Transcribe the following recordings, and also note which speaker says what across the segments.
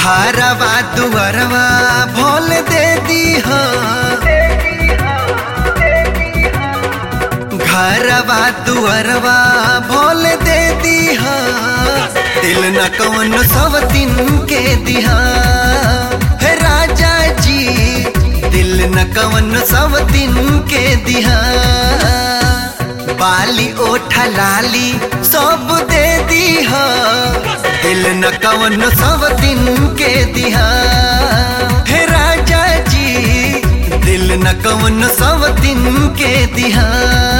Speaker 1: घरवा दुअरवा भोल दे दीहा, घरवा दुअरवा भोल दे दीहा, दिल न कौन सब दिन के दिहा। हे राजा जी दिल न कौन सब दिन के दिहा, बाली ओठा लाली सब दे दीहा, दिल न कौन सब दिन के दिहा। हे राजा जी दिल न कौन सब दिन के दिहा।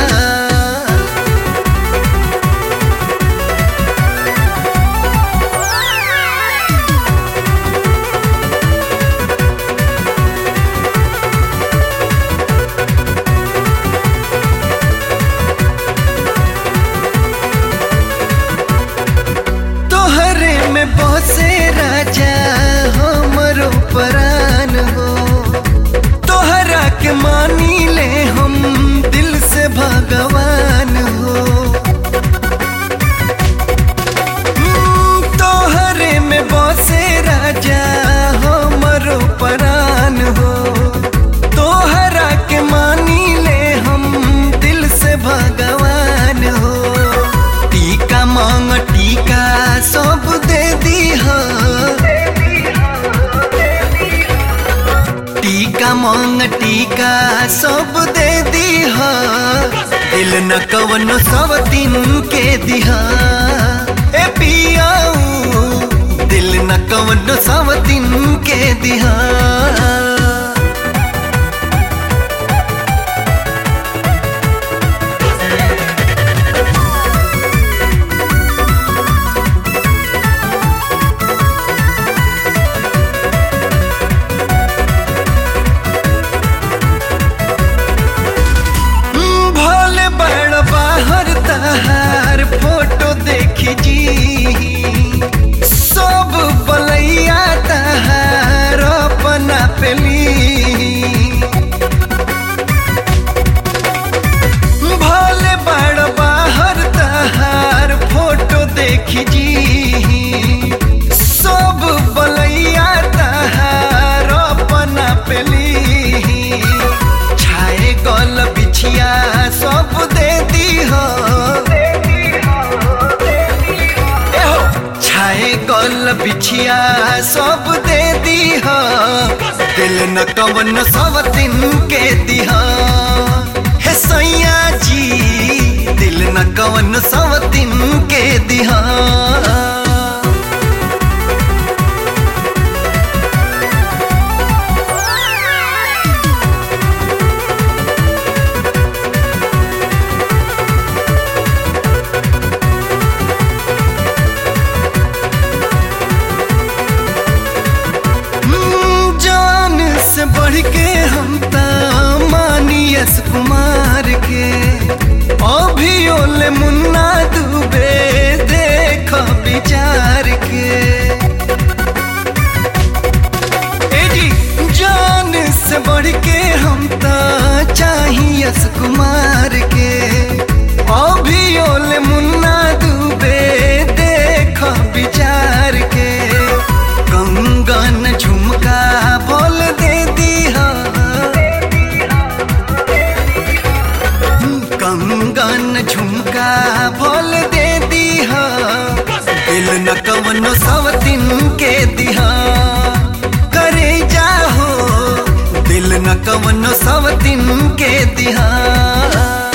Speaker 1: बसे राजा हमरो परान हो, तोहरा के मानी ले हम दिल से भगवान हो। तोहरे में बसे राजा हमरो परान हो, तोहरा के मानी ले हम दिल से भगवान हो। टीका मांग टीका सब दे दीहा, टीका मांग टीका सब दे दीहा, दिल न कौन सब दिन के दिहा। ए पियाऊ दिल न कौन सब दिन के दिहा। तहार फोटो देखी जी सब बलैया तहार अपना पेली, भले बड़ बाहर तहार फोटो देखी जी सब बलैया तहार अपना पेली। छाए गल बिछिया सब दे दीहा, छाए गल बिछिया सब दे दीहा, दिल न कौन सब दिन के दिहा। हे सैया जी दिल न कौन सब दिन के दिहा। बढ़ के हम मानी यश कुमार के, अभी ओले मुन्ना दुबे देख विचार के। ए जी जान से बढ़ के हम चाहिए यश कुमार के, अभी ओले मुन्ना दुबे देख विचार के। कंगन झुमका बोल दे दीहा, कंगन झुमका बोल दे दीहा, दिल न कौन सब दिन के दिहा। करे जाहो दिल न कौन सब दिन के दिहा।